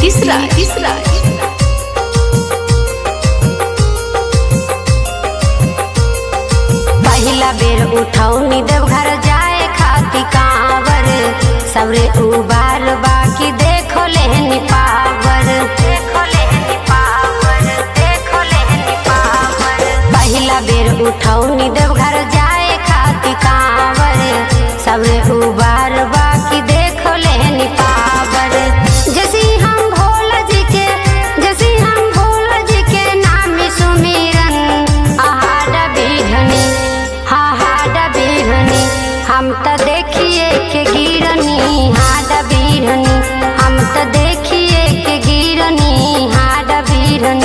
नीतीश राज। पहिला बेर उठौनी देवघर जाए खाती कांवर सबरे उबार बाकी देखो लेहनी पावर पहिला बेर उठौनी देवघर जाए खाती कांवर सबरे उबार बाकी देखो लेहनी पावर जैसी हम भोला जी के नाम सुमिरन आहाड़ा बिहनी हाहाड़ा बिहनी हम त देखिए के गिरनी हाड़ा बिहनी हम त देखिए के गिरनी हाड़ा बिहनी।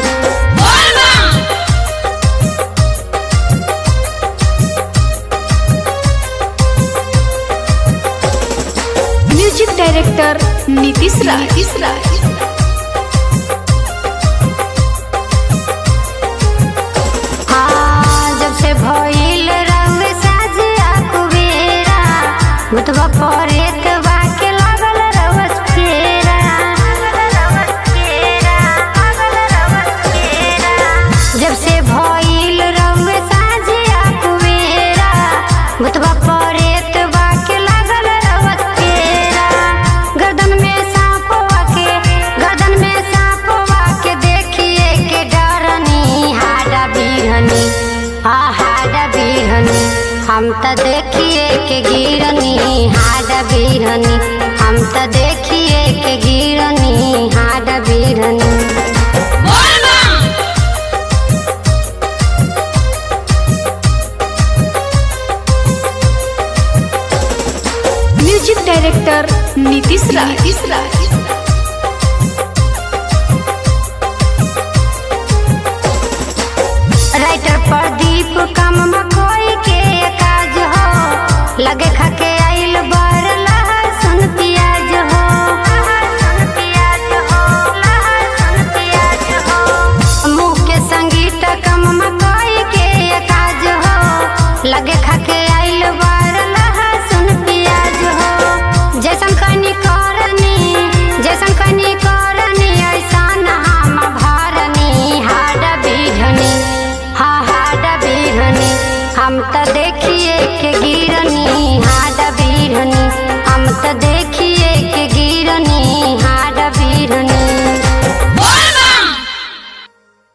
Music director Nitish Raj. जब से भइल रंग साजिया कुबेरा भूतवा परेत बाके लागल रवस फेरा जब से भइल रंग साजिया कुबेरा भूतवा परेत बाके लागल रवस फेरा गर्दन में सांपवा के देखिए के डरनी हाड़ा बिहनी हाड़ा बिहनी हम त देखिए के गिरनी हाड़ा बिहनी हम त देखिए के गिरनी हाड़ा बिहनी।